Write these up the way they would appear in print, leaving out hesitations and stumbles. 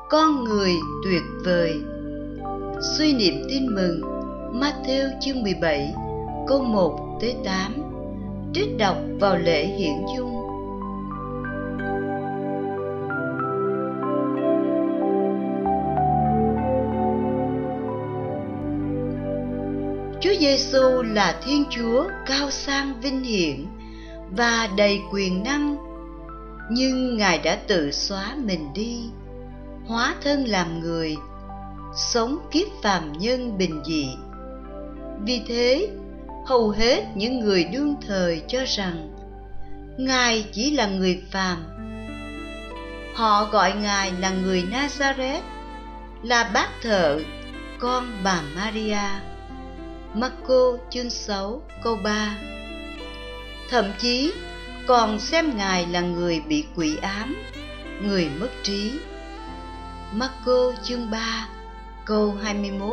con người tuyệt vời. Suy niệm tin mừng Ma-thi-êu chương 17 câu 1 tới 8, trích đọc vào lễ hiển dung. Chúa Giêsu là Thiên Chúa cao sang vinh hiển và đầy quyền năng, nhưng Ngài đã tự xóa mình đi, hóa thân làm người, sống kiếp phàm nhân bình dị. Vì thế, hầu hết những người đương thời cho rằng Ngài chỉ là người phàm. Họ gọi Ngài là người Nazareth, là bác thợ, con bà Maria. Marco chương 6 câu 3. Thậm chí còn xem Ngài là người bị quỷ ám, người mất trí. Marco chương 3 câu 21.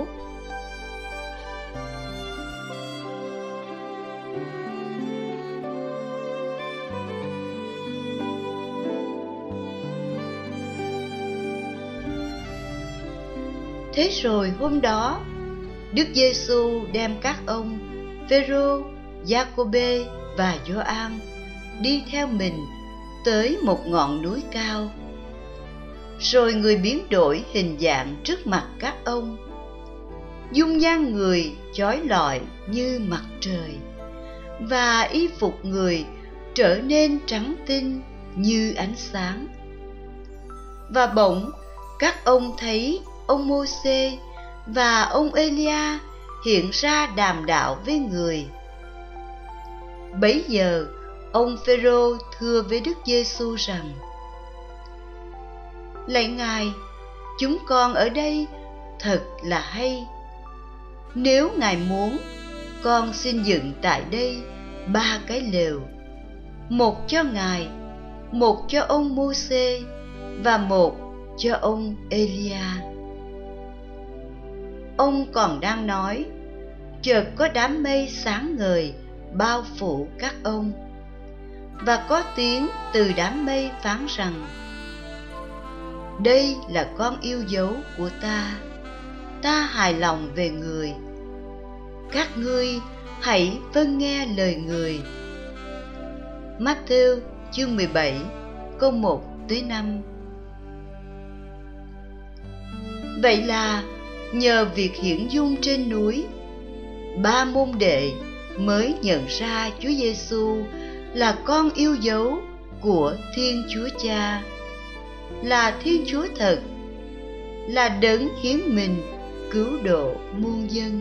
Thế rồi hôm đó, Đức Giêsu đem các ông Phêrô, Giacôbê và Gioan đi theo mình tới một ngọn núi cao. Rồi người biến đổi hình dạng trước mặt các ông. Dung nhan người chói lọi như mặt trời, và y phục người trở nên trắng tinh như ánh sáng. Và bỗng các ông thấy ông Mô-sê và ông Ê-li-a hiện ra đàm đạo với người. Bấy giờ ông Phêrô thưa với Đức Giêsu rằng: Lạy Ngài, chúng con ở đây thật là hay. Nếu Ngài muốn, con xin dựng tại đây 3 cái lều, một cho Ngài, một cho ông Mô-sê và một cho ông Ê-li-a. Ông còn đang nói, chợt có đám mây sáng ngời bao phủ các ông, và có tiếng từ đám mây phán rằng: Đây là con yêu dấu của ta hài lòng về người. Các ngươi hãy vâng nghe lời người. Ma-thi-êu chương 17 câu 1 tới 5. Vậy là nhờ việc hiển dung trên núi, 3 môn đệ mới nhận ra Chúa Giêsu là con yêu dấu của Thiên Chúa Cha, là Thiên Chúa thật, là đấng hiến mình cứu độ muôn dân.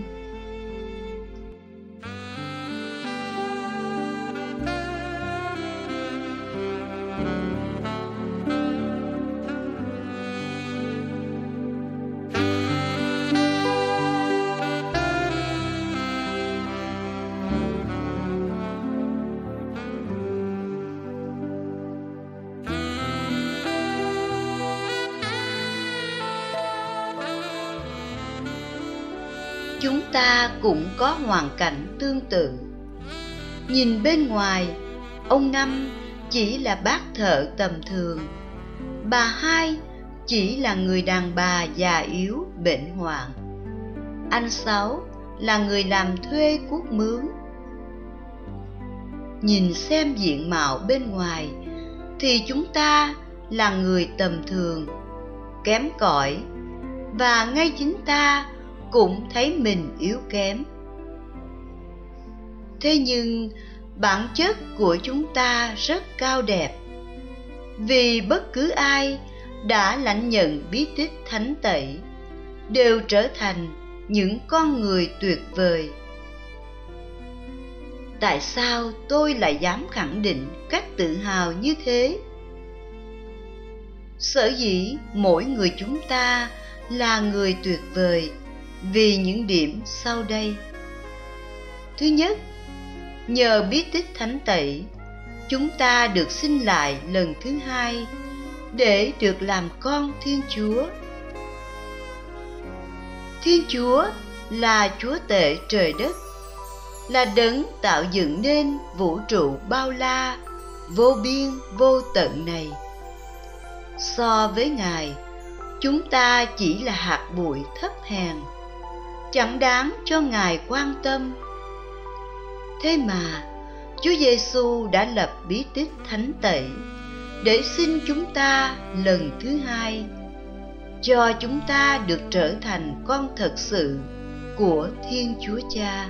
Chúng ta cũng có hoàn cảnh tương tự. Nhìn bên ngoài, ông Năm chỉ là bác thợ tầm thường, bà Hai chỉ là người đàn bà già yếu bệnh hoạn, anh Sáu là người làm thuê cuốc mướn. Nhìn xem diện mạo bên ngoài thì chúng ta là người tầm thường, kém cỏi, và ngay chính ta cũng thấy mình yếu kém. Thế nhưng bản chất của chúng ta rất cao đẹp, vì bất cứ ai đã lãnh nhận bí tích thánh tẩy đều trở thành những con người tuyệt vời. Tại sao tôi lại dám khẳng định cách tự hào như thế? Sở dĩ mỗi người chúng ta là người tuyệt vời vì những điểm sau đây. Thứ nhất, nhờ bí tích thánh tẩy, chúng ta được sinh lại lần thứ hai để được làm con Thiên Chúa. Thiên Chúa là Chúa tể trời đất, là đấng tạo dựng nên vũ trụ bao la, vô biên vô tận này. So với Ngài, chúng ta chỉ là hạt bụi thấp hèn, chẳng đáng cho Ngài quan tâm. Thế mà Chúa Giêsu đã lập bí tích thánh tẩy để xin chúng ta lần thứ hai, cho chúng ta được trở thành con thật sự của Thiên Chúa Cha.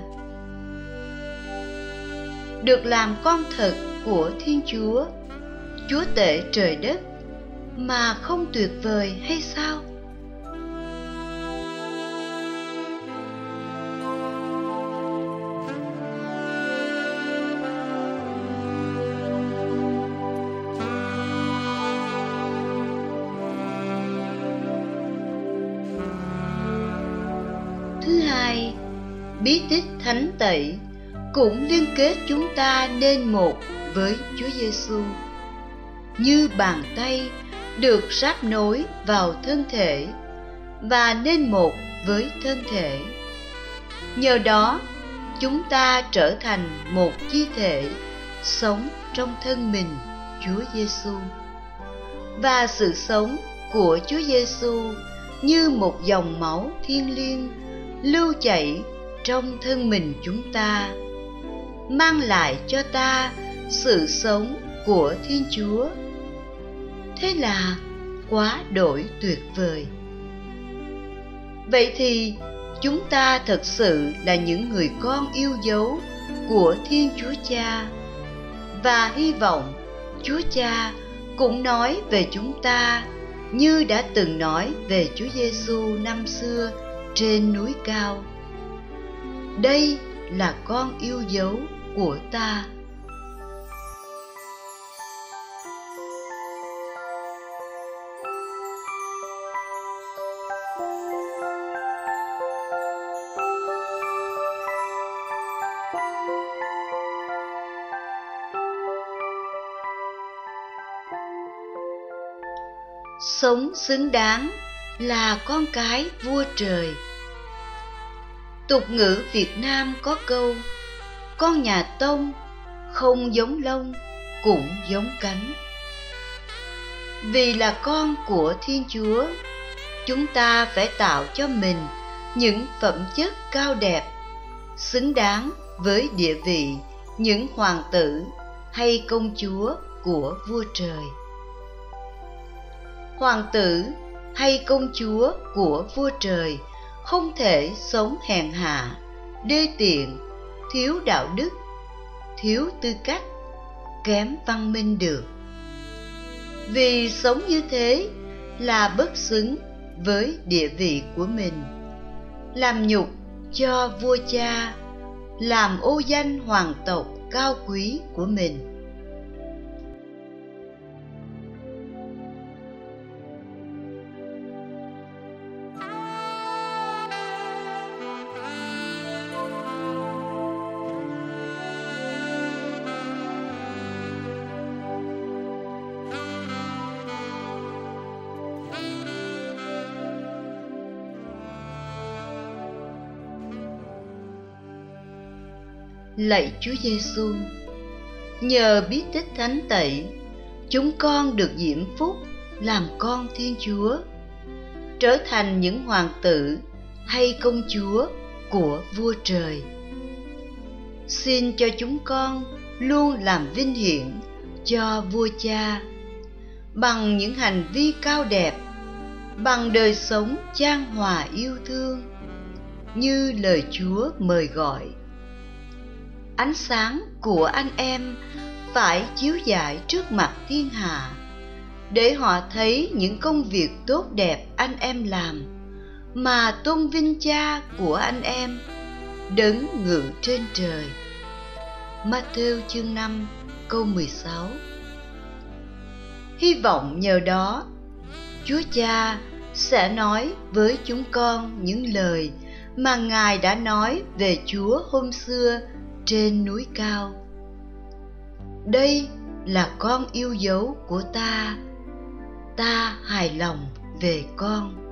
Được làm con thật của Thiên Chúa, Chúa tể trời đất, mà không tuyệt vời hay sao? Thứ hai, bí tích thánh tẩy cũng liên kết chúng ta nên một với Chúa Giêsu, như bàn tay được ráp nối vào thân thể và nên một với thân thể. Nhờ đó, chúng ta trở thành một chi thể sống trong thân mình Chúa Giêsu. Và sự sống của Chúa Giêsu như một dòng máu thiêng liêng lưu chảy trong thân mình chúng ta, mang lại cho ta sự sống của Thiên Chúa. Thế là quá đổi tuyệt vời. Vậy thì chúng ta thật sự là những người con yêu dấu của Thiên Chúa Cha, và hy vọng Chúa Cha cũng nói về chúng ta như đã từng nói về Chúa Giêsu năm xưa trên núi cao: đây là con yêu dấu của ta. Sống xứng đáng là con cái vua trời. Tục ngữ Việt Nam có câu: con nhà Tông không giống lông cũng giống cánh. Vì là con của Thiên Chúa, chúng ta phải tạo cho mình những phẩm chất cao đẹp, xứng đáng với địa vị những hoàng tử hay công chúa của vua trời. Hoàng tử hay công chúa của vua trời không thể sống hèn hạ, đê tiện, thiếu đạo đức, thiếu tư cách, kém văn minh được. Vì sống như thế là bất xứng với địa vị của mình, làm nhục cho vua cha, làm ô danh hoàng tộc cao quý của mình. Lạy Chúa Giêsu, nhờ bí tích thánh tẩy, chúng con được diễm phúc làm con Thiên Chúa, trở thành những hoàng tử hay công chúa của vua trời. Xin cho chúng con luôn làm vinh hiển cho vua cha bằng những hành vi cao đẹp, bằng đời sống chan hòa yêu thương, như lời Chúa mời gọi. Ánh sáng của anh em phải chiếu rọi trước mặt thiên hạ, để họ thấy những công việc tốt đẹp anh em làm, mà tôn vinh Cha của anh em, đấng ngự trên trời. Ma-thêu chương 5 câu 16. Hy vọng nhờ đó, Chúa Cha sẽ nói với chúng con những lời mà Ngài đã nói về Chúa hôm xưa trên núi cao: đây là con yêu dấu của ta, ta hài lòng về con.